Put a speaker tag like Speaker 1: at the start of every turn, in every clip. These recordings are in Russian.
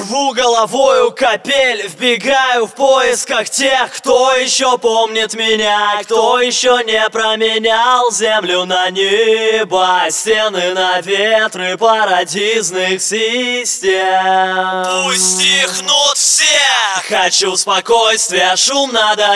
Speaker 1: Рву головою капель, вбегаю в поисках тех, кто еще помнит меня, кто еще не променял землю на небо, стены на ветры парадизных систем.
Speaker 2: Пусть стихнут все.
Speaker 1: Хочу спокойствия, шум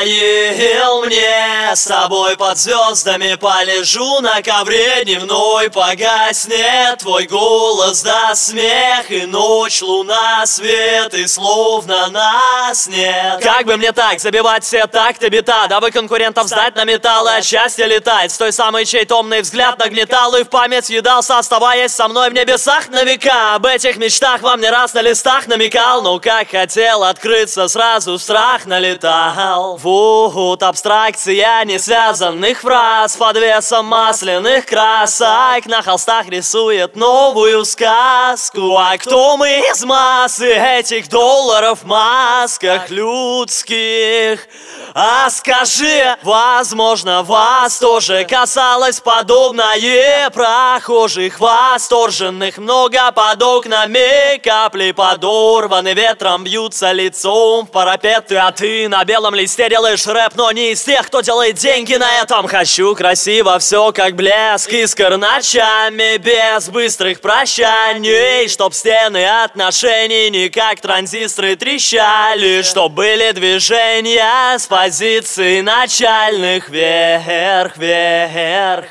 Speaker 1: надоел мне. С тобой под звездами полежу на ковре дневной, погаснет твой голос, даст смех, и ночь, луна, свет, и словно нас нет. Как бы мне так забивать все такты бита, дабы конкурентов сдать на металл, и от счастья летать с той самой, чей томный взгляд нагнетал и в память въедался, оставаясь со мной в небесах на века. Об этих мечтах вам не раз на листах намекал, но как хотел открыться, сразу страх налетал. Вот абстракция несвязанных фраз под весом масляных красок на холстах рисует новую сказку. А кто мы из массы этих долларов в масках людских? А скажи, возможно, вас тоже касалось подобное прохожих восторженных много под окнами, капли подорваны ветром, бьются лицом в парапеты, а ты на белом листе делаешь рэп, но не из тех, кто делает деньги на этом. Хочу красиво все как блеск, искр ночами без быстрых прощаний, чтоб стены отношений не как транзисторы трещали, чтоб были движения с позиций начальных вверх, вверх.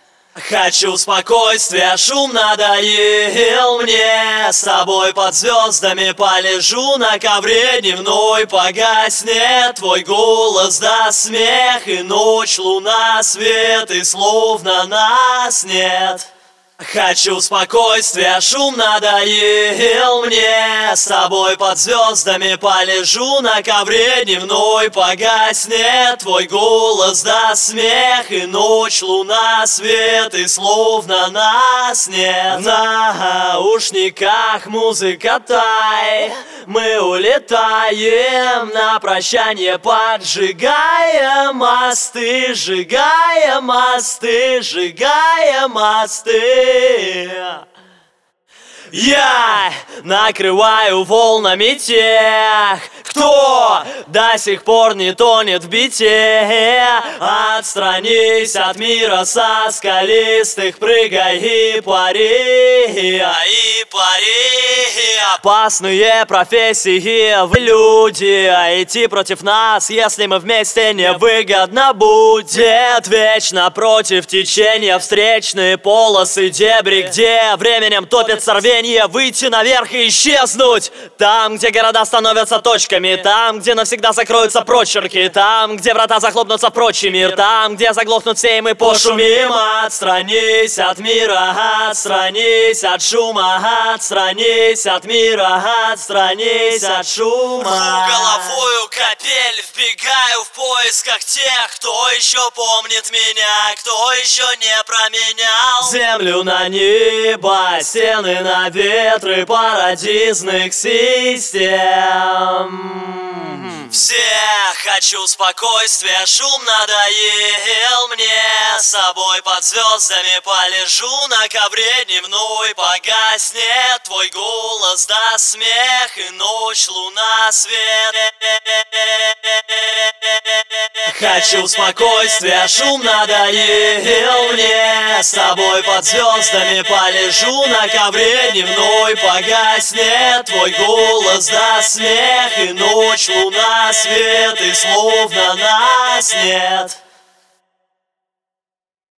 Speaker 1: Хочу спокойствия, шум надоел мне. С тобой под звездами полежу на ковре дневной, погаснет твой голос, даст смех, и ночь, луна, свет, и словно нас нет. Хочу спокойствия, шум надоел мне. С тобой под звездами полежу на ковре дневной, погаснет твой голос, даст смех, и ночь, луна, свет, и словно нас нет. В наушниках музыка тай, мы улетаем на прощание, поджигаем мосты, сжигаем мосты, сжигаем мосты. Я накрываю волнами тех, кто до сих пор не тонет в бите. Отстранись от мира со скалистых, прыгай и пари, и пари. Опасные профессии в люди, а идти против нас, если мы вместе, невыгодно будет. Вечно против течения встречные полосы, дебри, где временем топится рвение. Выйти наверх и исчезнуть. Там, где города становятся точками, там, где навсегда закроются прочерки, там, где врата захлопнутся в прочий мир, там, где заглохнут все, и мы пошумим. Отстранись от мира, отстранись от шума, отстранись от мира, отстранись от шума.
Speaker 2: Рву головою капель, вбегаю в поисках тех, кто еще помнит меня, кто еще не променял
Speaker 1: землю на небо, стены на ветры парадизных систем.
Speaker 2: Все хочу спокойствия, шум надоел мне. С тобой под звездами полежу на ковре дневной, погаснет твой голос, даст смех, и ночь, луна, свет.
Speaker 1: Хочу спокойствия, шум надоел мне. С тобой под звездами полежу на ковре дневной, погаснет твой голос, даст смех, и ночь, луна, свет, и словно нас нет.